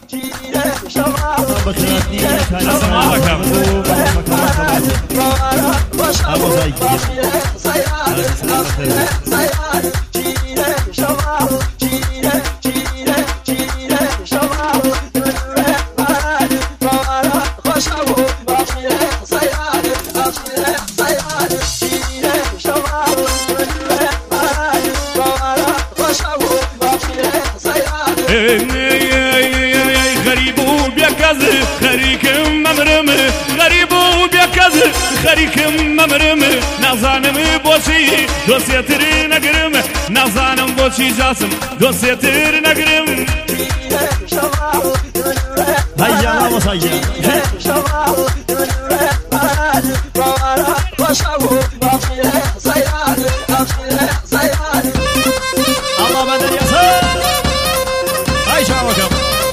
خەریکم مەمرم نازانم بۆچی دۆسێتر نەگرم نازانم بۆچی جاسم دۆسێتر نەگرم هەیە وەسایە ئەڵڵا بەدەریاسە ئای چاوەکەم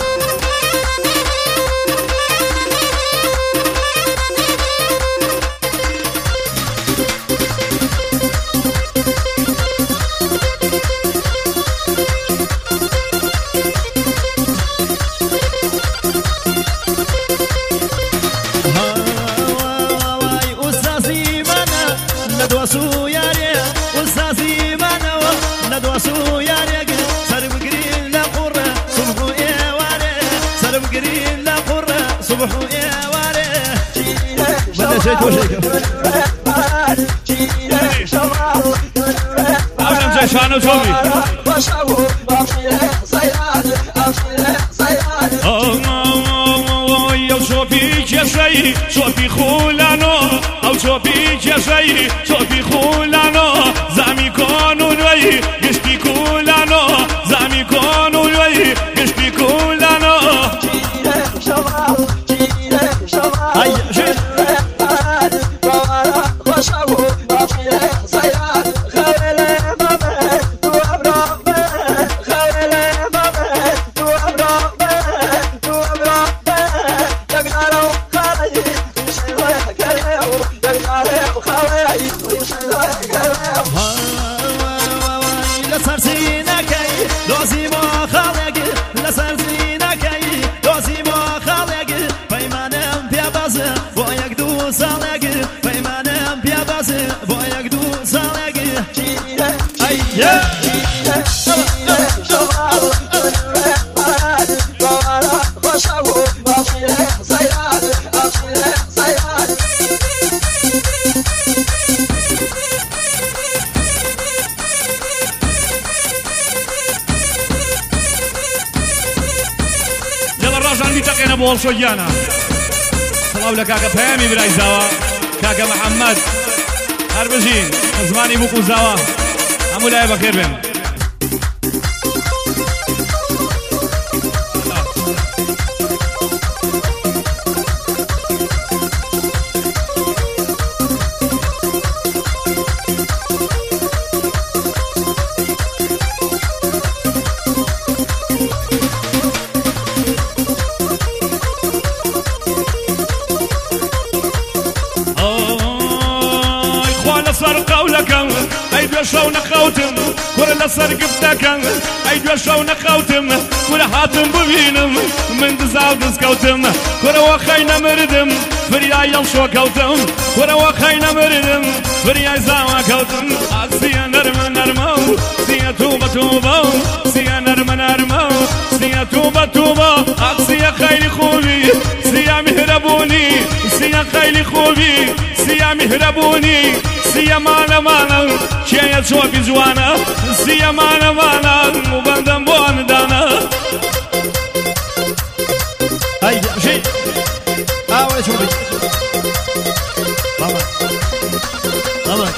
أبلم زي شانو تومي يا شوفيك يا شي شوفي خولانو أو شوفيك يا شي شوفي خولانو زامي كونو لوي قشتي كولانو زامي كونو لوي قشتي كولانو بول شويانا سلام لك كاكا بهامي براي زاوا كاكا محمد هربجين زماني بوكو زاوا عمو لاي بخير بهم شو نخوتم كل سرقبتكم أيدوا شو نخوتم كل حاتم ببينم من دزاو دزكوتم كل وخينا مردم فرياي يلشو كوتم كل وخينا مردم فرياي زاوا كوتم أكسيا نرم نرمو سيا توبة توبة سيا نرم نرمو سيا توبة توبة أكسيا خيلي خوبي سيا مهربوني سيا خيلي خوبي سيا مهربوني سيا مانا مانا شيء شوفي جوانا سيا مانا مانا وبندم بون دانا أي شيء أول شوفي ماما ماما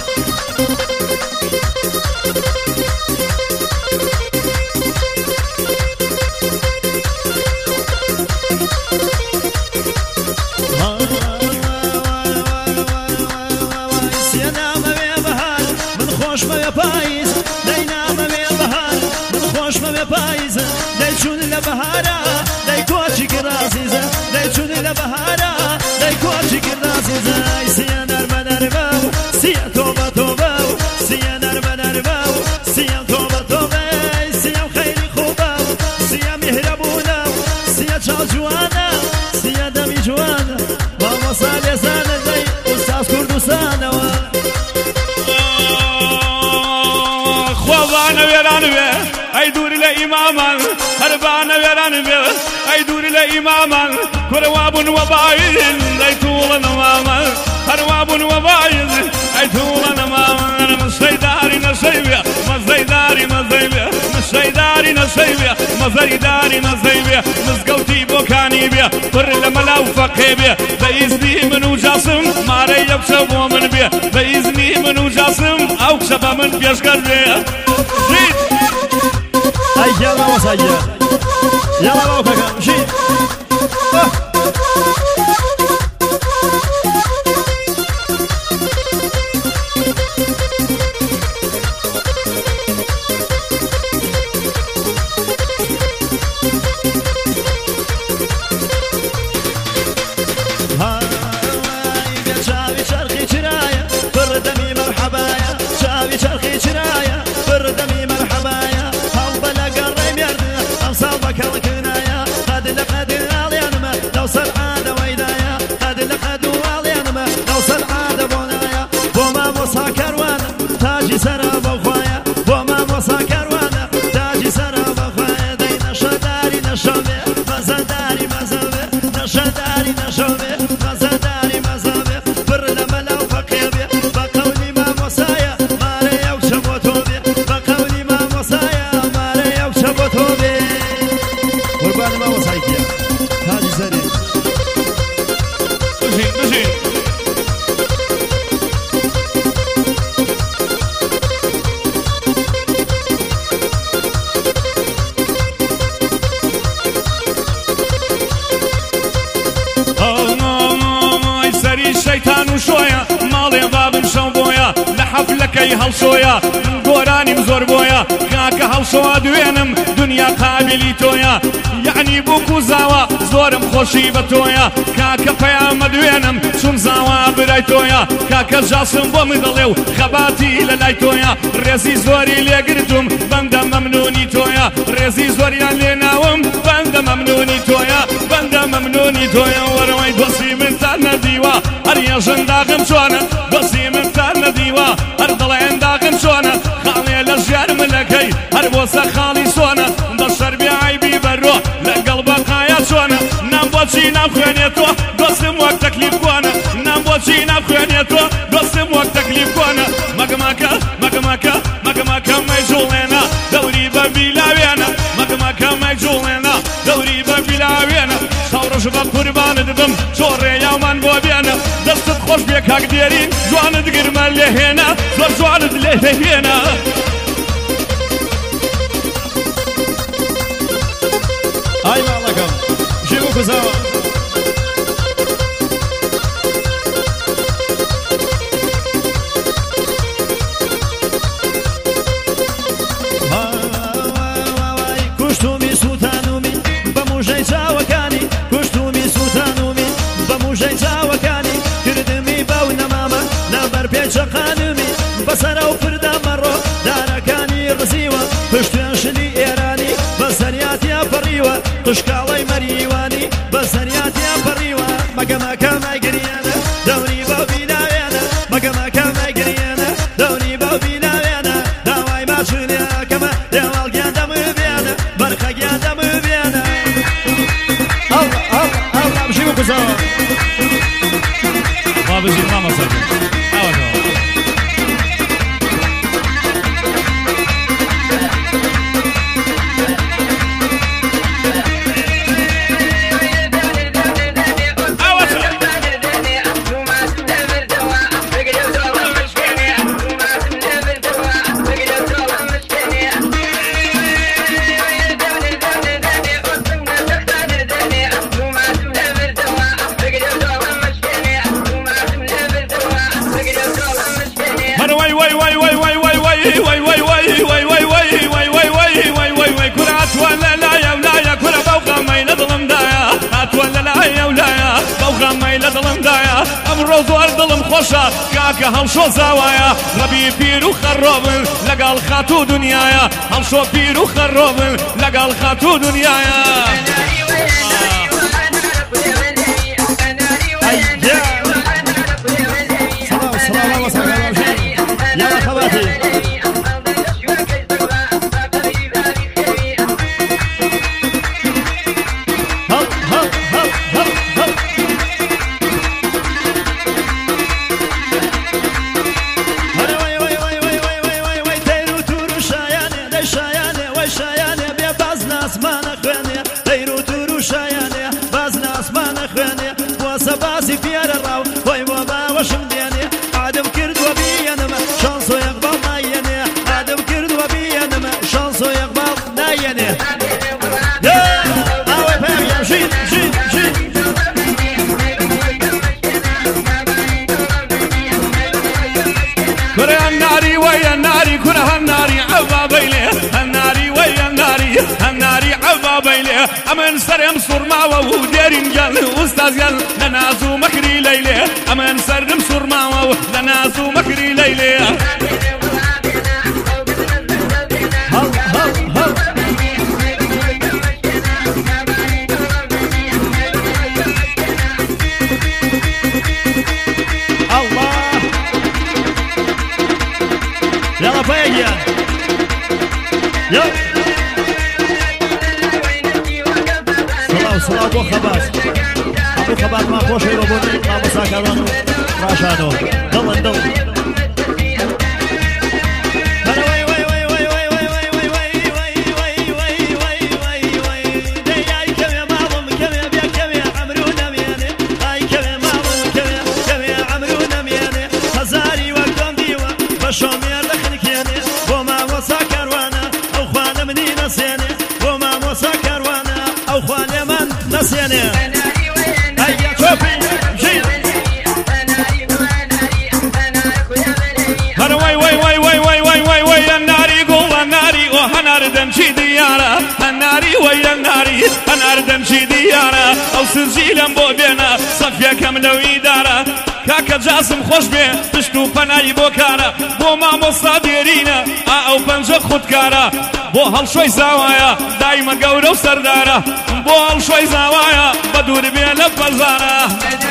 بهارا دای کوچی که رازیزه دای چونی لبهارا دای کوچی که رازیزه جوانا سيادة جوانا ماما صالي سانا زي أستاذ كردستان خوابانا ويران بي أي دور لإماما هربانا ويران بي أي دور لإماما كرواب وبايد أي طول نماما هرواب وبايد أي طول نماما مصيداري نصيبي مصيداري مصيبي مصيداري نصيبي مصيداري نصيبي مزقوتي بوكاني بي بر لملاو فقي بي بإذني منو جاسم ماري يبشبو من بي بإذني منو جاسم أو شبا من بيشكر بي جيد أي يلا وسايا يلا باوكا جيد حفلەکەی هەڵسۆیە گۆرانیم زۆر بۆیە کاکە هەڵسۆوە دوێنم دنیا قابلی تۆیە یعنی بووکو زاوە زۆرم خۆشی بە تۆیە کاکە پەیامە دوێنم چون زاوە برای تۆیە کاکە جاسم بۆ من دەڵێ و خەباتی لە لای تۆیە ڕێزی زۆری لێگرتم بەندە مەمنونی تۆیە ڕێزی زۆریان لێناوم بەندە مەمنونی تۆیە بەندە مەمنونی تۆیە وەرەوەی دۆستی من تا نەدیوە هەر یەژن داغم چۆنە دۆستی من تا نەدیوە هەر دڵێن داغم چۆنە خاڵێ لە ژیار ملەکەی هەر بۆسە خاڵی چۆنە بە شەربی عیبی بەرۆ لەگەڵ بەقایە چۆنە نام بۆچی نامخوێنێتەوە دۆستم وەک تەکلیف کۆنە نام بۆچی نامخوێنێتەوە دۆستم وەک تەکلیف کۆنە مەگمەکە مەگمەکە مەگمەکە مەیجوڵێنە دەوری بە بیلاوێنە مەگمەکە مەیجوڵێنە دەوری بە بیلاوێنە شەڕۆژ بە قوربانت بم چۆڕێ یامان بۆ بێنە دەستت خۆش بێ کاک دێرین جوانت گرمە لێهێنە زۆر جوانت لێهێنە ئای ماڵەکەم ژێ بۆ کوزاوە کوشتومی سووتانومی بە موژەی چاوەکانی کوشتومی سووتانومی بە موژەی چاوەکانی کردمی باو نەمامە لەبەر پێچەقانمی بەسەرە و فردا مەڕۆ دارەکانی ڕزیوە پشتیان شلی ئێرانی بە سەریاتیا پەڕیوە قشکاڵەی مەریوانی بە سەریاتیا پەڕیوە مەگەمەکە مایگریانە دەوری باو بیناوێنە مەگەمەکە مایگریانە دەوری باو بیناوێنە داوای ماچونیاکەمە دێواڵگیان دەمبێنە بەرخەگیان دەمبێنە ئەڵ بژی بۆ کوزاوە ما بژی مامەسەر ئەمڕۆ زۆر دڵم خۆشە کاکە هەڵشۆ زاوایە ڕەبی پیر و خەڕۆبن لەگەڵ خاتوو دنیایە هەڵشۆ پیر و خەڕۆبن لەگەڵ خاتوو دنیایە بيلي الناري ويا الناري الناري عبا بيلي أمن سرم صرماوة وديرين جل أستاذ جل لنازو مكري ليلي أمن سرم صرماوة لنازو مكري ليلي يلا باقي يلا صلاة أبو خباز أبو خباز ما خوش يروبوني ما مساكرانو راشانو دل دمشي ديارة الناري ويا الناري أنا دمشي ديارة أو سجيلم بوبينا صفيا كاملة وإدارة كاكا جاسم خوش بي تشتو بناي بوكارا بو مامو صادرينا أو بنجا خودكارا بو هل شوي زوايا دايما قورة وسردارة بو هل شوي زوايا بدور بي لبزارة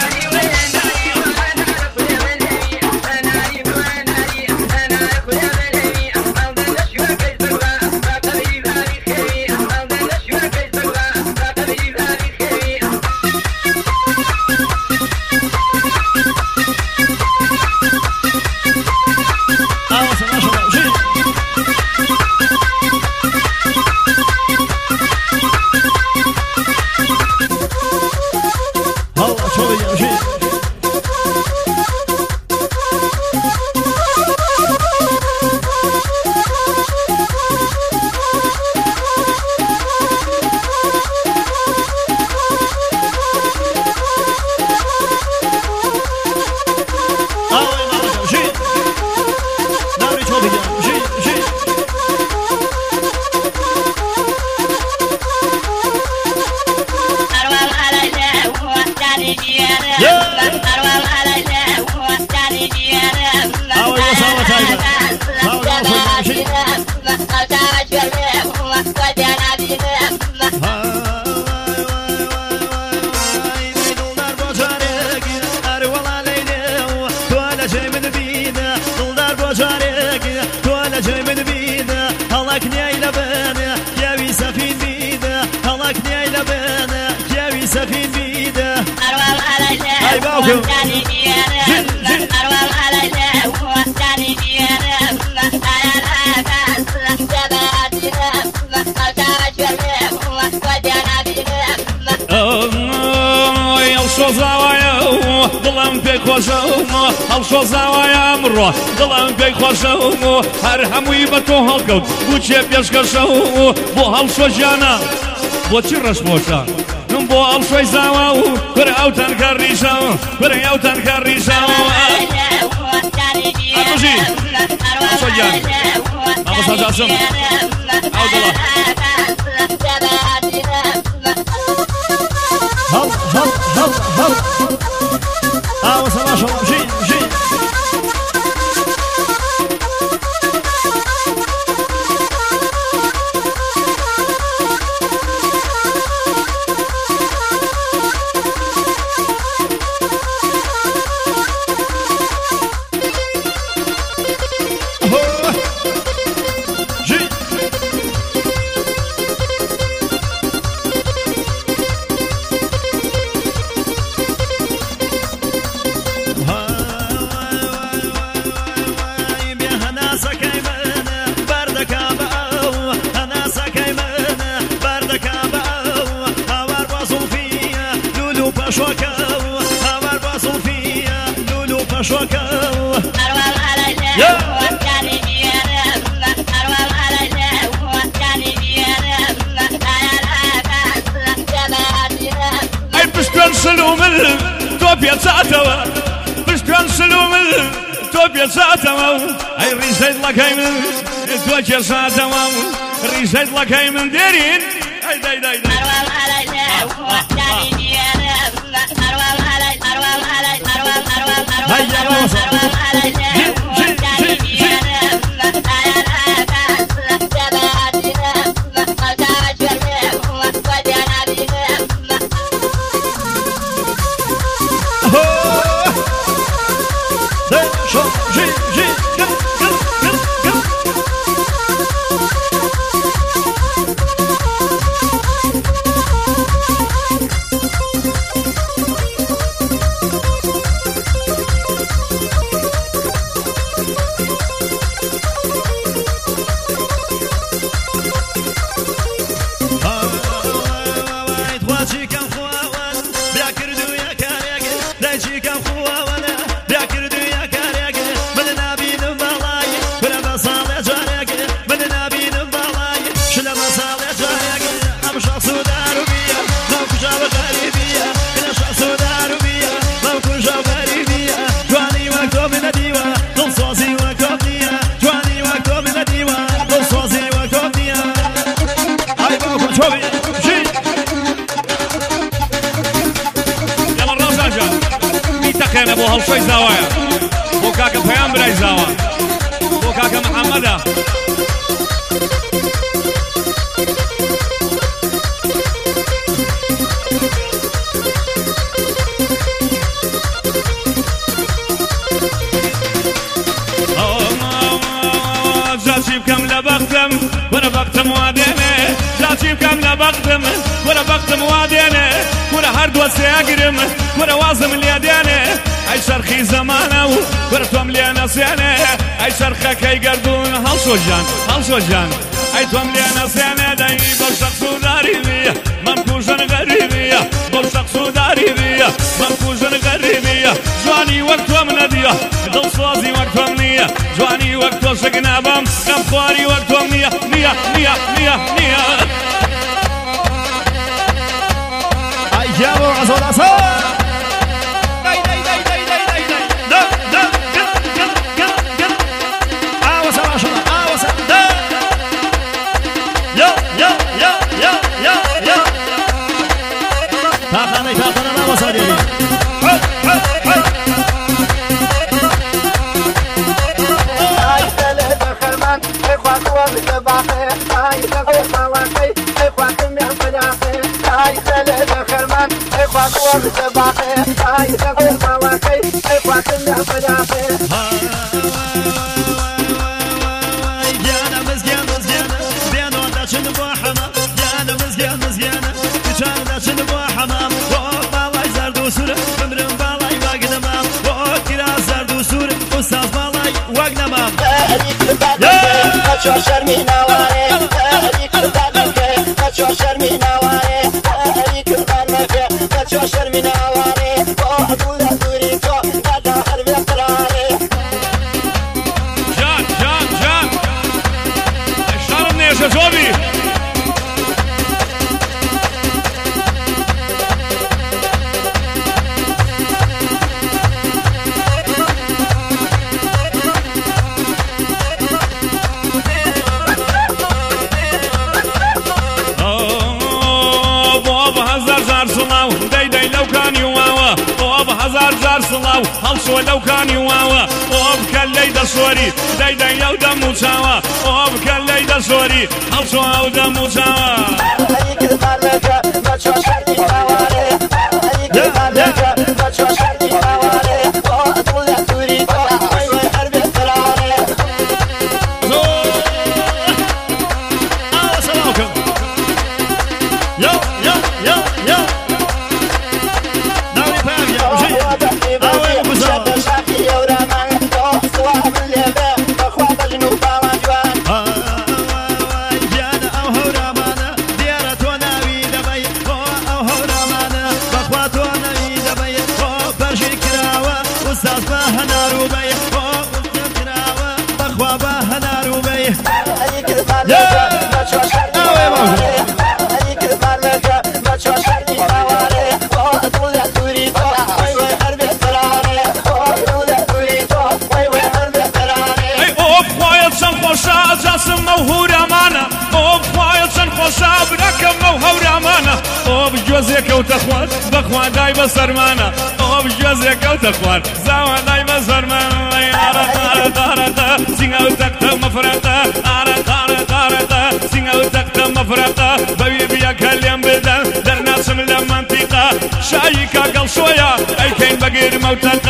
دڵم پێی خۆشەوە هەڵشۆ زاوایە ئەمڕۆ دڵم پێی خۆشەوە هەر هەمووی بە تۆ هەڵکەوت بچێ پێشکەشەوە بۆ هەڵشۆ ژیانە بۆچی ڕەشمۆشە من بۆ هەڵشۆی زاوا و پر ئەو تەنکە ڕیشەوە پر ئەو تەنکە ڕیشەوە ئەتوژی هەڵشۆ گیان مامۆستا جاسم ئەو دڵە هل وصل جي بشتوان سلومل توبيا ساتوا اي ريسيد لك تۆ کێشا دەوام ڕیژەی دڵەکەی من دێرین أنا بو هالشوي زوايا بو كاكا بيان براي زوا بو كاكا محمدا جاتي بكم لبختم وانا بختم واديني جاتي بكم لبختم وانا بختم واديني وانا هرد وسيقرم وانا وازم اليديني اي شرخي زمانه وانا توم لي نسياني اي شرخك اي قردون هل جان اي توم لي نسياني داي بوشق سوداري بيا ممكوشن غريبية بوشق سوداري بيا ممكوشن غريبية جواني وقتو من نديه دل صوازي وقتو منيه جواني وقتو شقنابم غمخواري وقتو منيه نيه اي جابو عصر عصر هەڵشۆ لەو کانی واوە ئۆ بکە لەی دەسۆری دەیدەی لەو دەم و چاوە ئۆ بکە لەی دەسۆری هەڵشۆ ئەو دەم و چاوە براکەمە و هەورامانە ئەوە بجوێزێکەوتە خوارد بەخوا دای بە سەرمانە ئەوە بجوێزێکەوتە خوارد زاوە دای بە سەرمانە ئارە تارە تارەتە سینگە و تەکتە مەفرەتە ئارە تارە تارەتە سینگە و تەکتە مەفرەتە بەوی بیەکە لێم بدەن دەرناچم لە منتیقە شایی کاگەڵ شۆیە ئەیکەین بەگیر مەوتەن